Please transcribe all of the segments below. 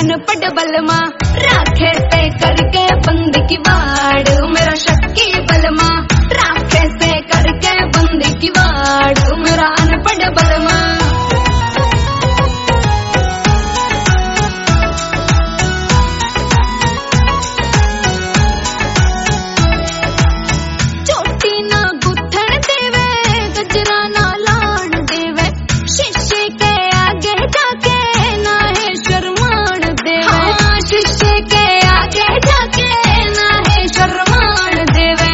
अनपढ़ बलमा राखे से करके बंद की वाड़ मेरा शक्की बलमा राखे से करके बंद की वाड़ मेरा अनपढ़ बलमा। चोटी ना गुथन देवे गजरा ना लान देवे शीशे के आगे जाके ना है शर्मान देवे। हाँ, शीशे के आगे जाके ना है शर्मान देवे।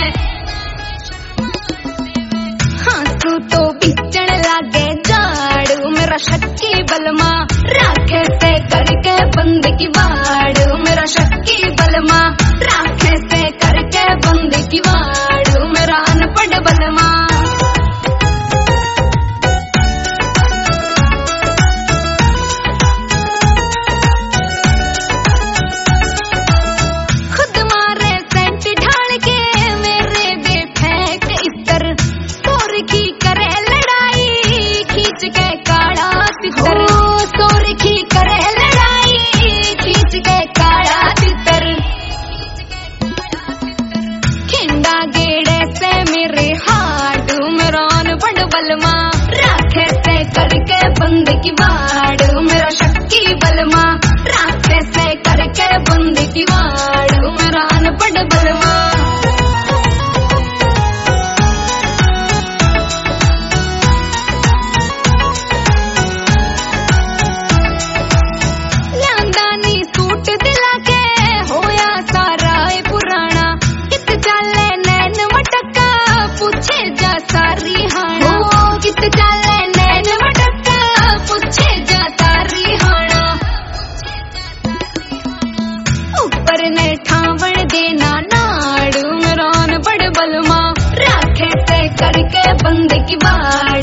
हाँ तू तो बिचण लागे जाड़ मेरा शक्की बलमा राखे से करके बंद की वाड़ मेरा शक्की बलमा राखे से करके बंद की वाड़ मेरा अनपढ़ बलमा। खुद मारे सेंट ढाल के मेरे बे फेंक इतर तोर की करे लड़ाई खींच के काला तितर। तोर की करे लड़ाई खींच के काला तितर। खिंडा गेड़े से मेरे हाथ मेरा अनपढ़ बलमा राखे से करके बंद की वाड़ मेरा शक्की बलमा राखे से करके बंद की वाड़ मेरा अनपढ़ बलमा। ल्यांदानी सूट दिला के होया सारा ए पुराना कित चाले नैन मटका पूछे जा सारी हाना। कित चाले नैन मटका पूछे जा सारी हाना। ऊपर ने ठावण देना नाड़ मेरा अनपढ़ बलमा राखे से करके बंद की वाड़